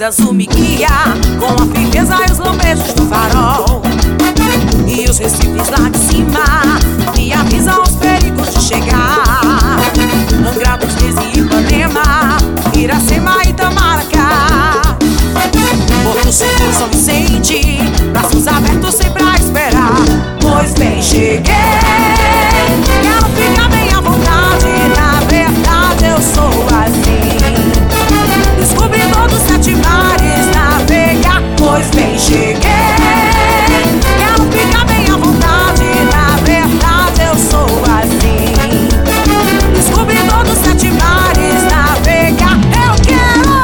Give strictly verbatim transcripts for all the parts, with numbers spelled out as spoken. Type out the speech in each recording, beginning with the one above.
azul me guia, com a firmeza e os lampejos do farol. E os recifes lá de cima me avisam os perigos de chegar. Angra dos Reis e Ipanema, Iracema e Itamaracá. Porto Seguro, São Vicente, braços abertos sempre a esperar. Pois bem, cheguei, quero ficar bem à vontade. Na verdade eu sou assim, descobridor dos sete mares, navegar. Pois bem, cheguei, quero ficar bem à vontade. Na verdade eu sou assim, descobridor dos sete mares, navegar. Eu quero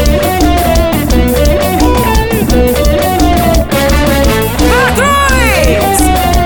Patrões!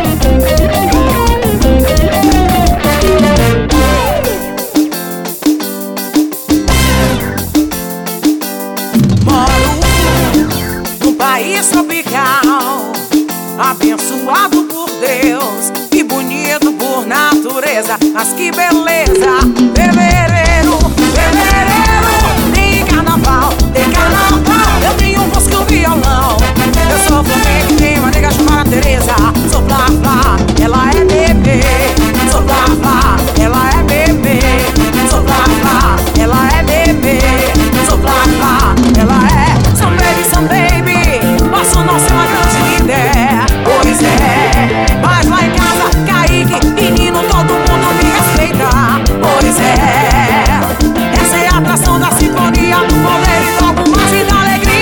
Moro num país tropical, abençoado por Deus e bonito por natureza. Mas que beleza! Fevereiro, fevereiro, tem carnaval, tem carnaval. Eu tenho um músico e um violão. Eu sou flamengo e tenho uma nega chamada Teresa. Sou Flá Flá, ela é bebê. Sou Flá Flá, ela é bebê. Sou Flá Flá, ela é bebê. Sou Flá Flá, ela é Some baby, some baby. Posso não ser uma grande líder, pois é, mas lá em casa, Kaique, menino, todo mundo me respeita. Pois é, essa é a atração da sinfonia, do poder e do algo mais e da alegria.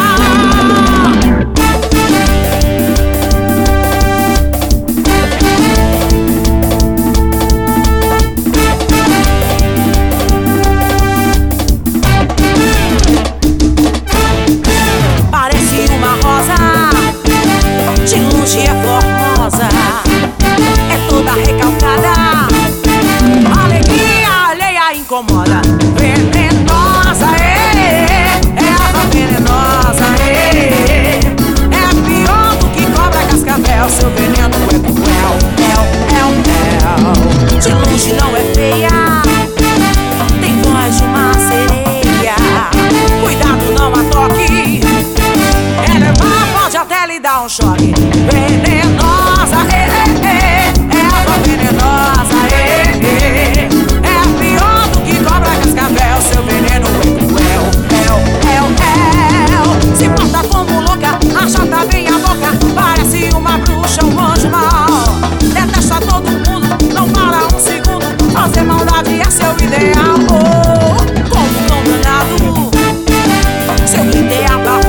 Parece uma rosa, de longe é formosa, é toda recalcada, alegria alheia incomoda. Venenosa, é, é água venenosa, é, é pior do que cobra cascavel. Seu veneno é cruel, é, é um mel. De longe não é feia, tem voz de uma sereia. Cuidado, não a toque, ela é má, pode até lhe dar um choque. Venenosa, é, é, é, é água venenosa, é, é, é pior do que cobra cascavel. Seu veneno é cruel, é, é, é. Se porta como louca, achata bem a boca, parece uma bruxa, um anjo mau. Detesta todo mundo, não para um segundo, fazer maldade é seu ideal. Oh, como tão danado, seu ideal.